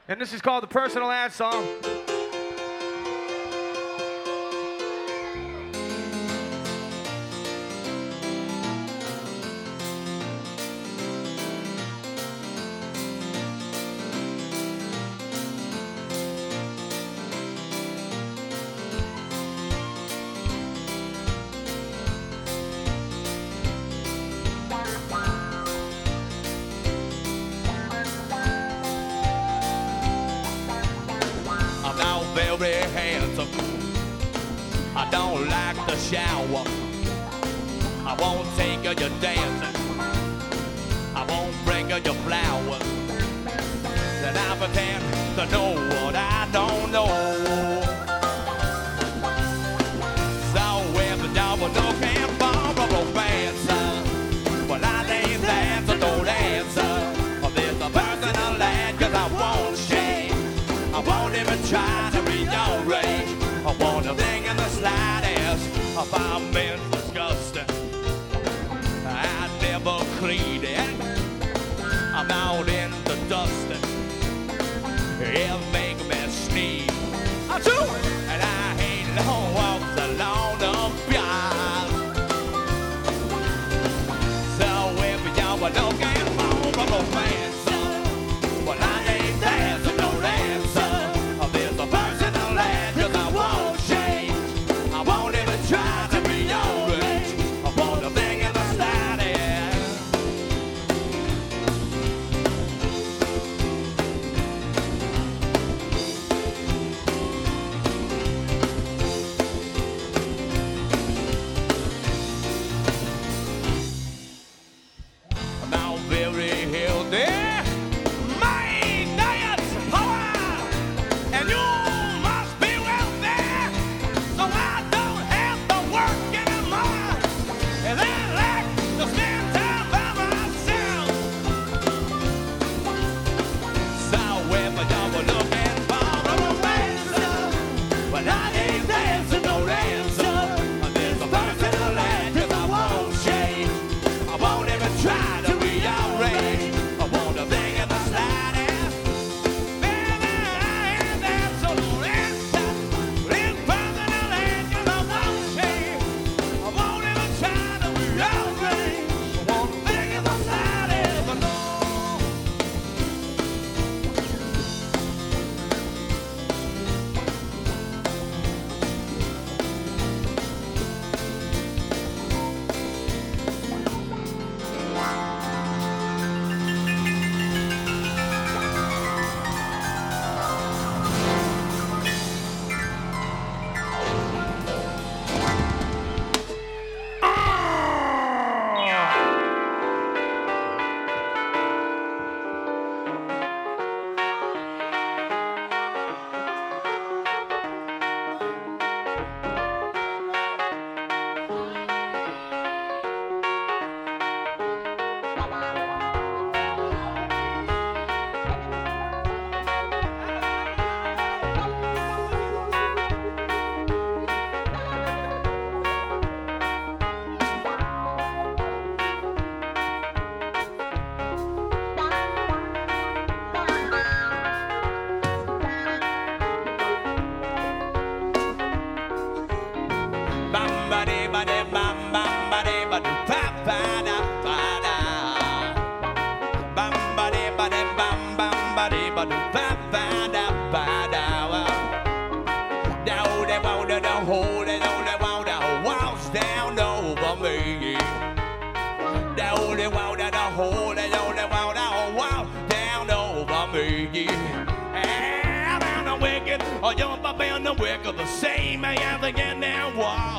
And this is called the Personal Ad Song. Very handsome. I don't like the shower. I won't take her your dancing. I won't bring her your flowers. Then I pretend to know what I don't know. So if the devil looking for a romance, well I ain't there, so don't answer. There's a personal ad 'cause I won't shake. I won't even try to rearrange. I want a thing in the slightest. If I'm been disgusting, I never clean it. I'm out in the dusting. It'll make me sneeze. I do it, and I hate long walks along the path. So if y'all were looking for a romance, well I ain't there, so don't answer. There's a personal ad 'cause I won't change. I won't even try to be outraged. I want a thing in the slightest. I'm now very healthy. Or you're been the wick of the same as again now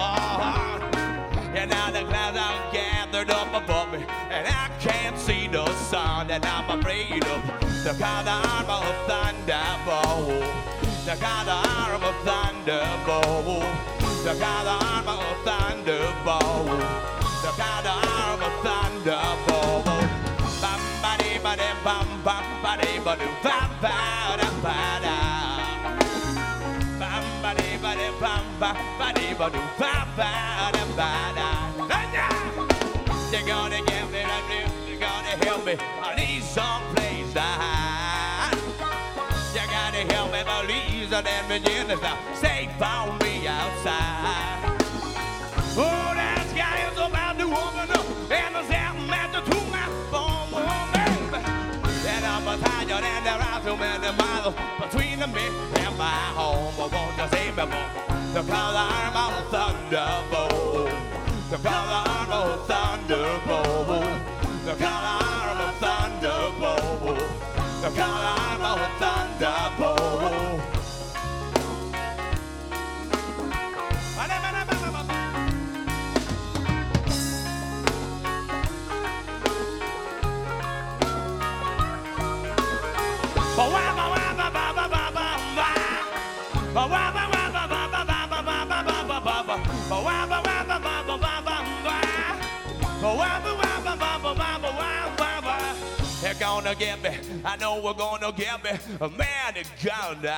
war. And now the clouds are gathered up above me, and I can't see the sun, and I'm afraid of the kind of arm of thunderbolt. The kind of arm of thunderbolt. The kind of arm of thunderbolt. The kind of arm of thunderbolt. Bam ba dee ba dee bam bam ba dee ba doo bam ba da ba da. Bam ba dee ba dee bam bam ba dee ba doo bam ba da ba da. You're gonna give me that, you're gonna help me. I need some place to hide. You're help me believe that Virginia's now safe on me outside. Oh, that sky is about to open up, and the sound master to my phone, baby. And I'm tired, and there are too many miles between me and my home. But won't you save me from the color of a thunderbolt? The color of a thunderbolt. The color of a thunderbolt. The color of a thunderbolt. They're gonna get me, I know we're gonna get me, man, it's gonna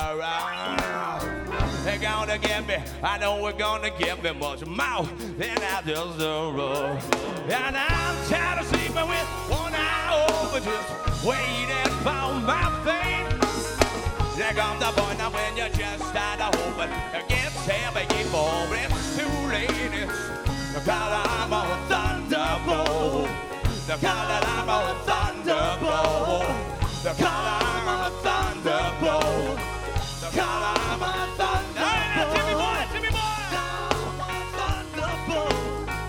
hurt. They're gonna get me, I know we're gonna get me much more than I deserve. And I'm tired of sleeping with one eye open, just waiting for my fate. There comes the point now when you just start to open, it gets heavy before it's too late. It's the color of a thunderbolt. The color of a thunderbolt. The color of a thunderbolt. The color of a thunderbolt. Timmy boy, Timmy boy. Thunderbolt.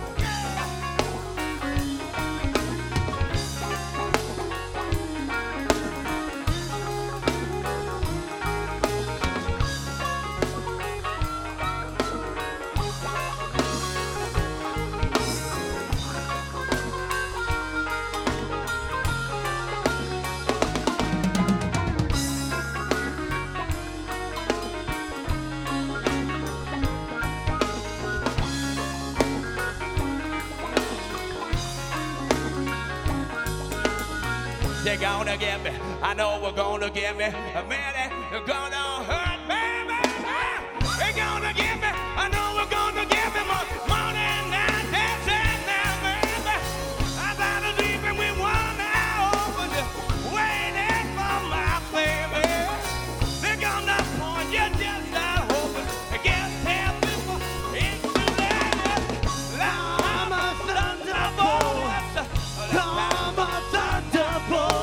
They're gonna get me, I know we're gonna get me, man, they're gonna hurt me, baby. They're gonna get me, I know we're gonna get me more than that, baby. I'm out of sleeping with one eye open, just waiting for my baby. They're gonna point you just out open, against him before it's too late. I'm a thunderbolt, I'm a thunderbolt.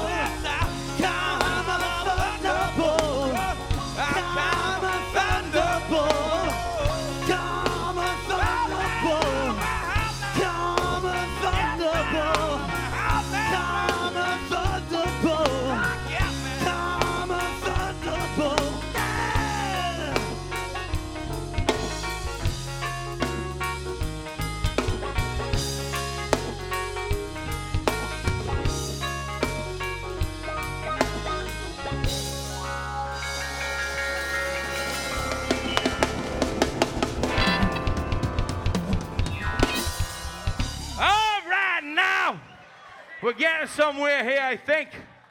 We're getting somewhere here, I think.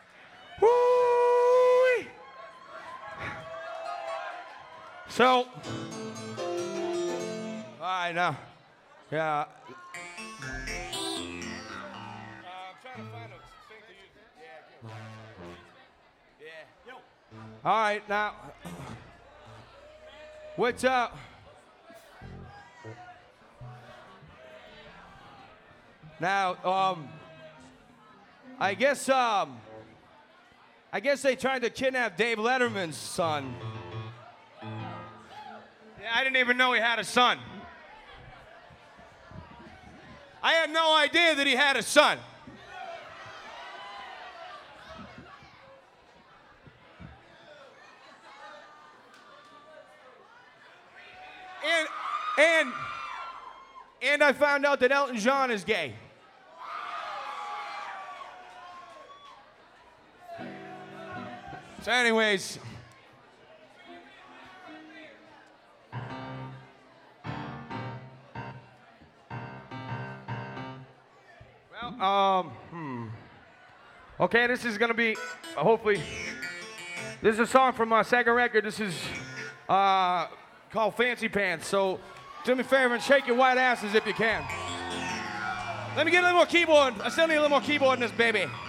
Woo! So, all right now, yeah. I'm trying to find a thing to use. Yeah, good. Yeah. Yo. All right now, what's up? Now, I guess they tried to kidnap Dave Letterman's son. Yeah, I didn't even know he had a son. I had no idea that he had a son. And I found out that Elton John is gay. So anyways, well, okay, this is gonna be, hopefully, this is a song from my second record. This is called Fancy Pants. So do me a favor and shake your white asses if you can. Let me get a little more keyboard. I still need a little more keyboard in this baby.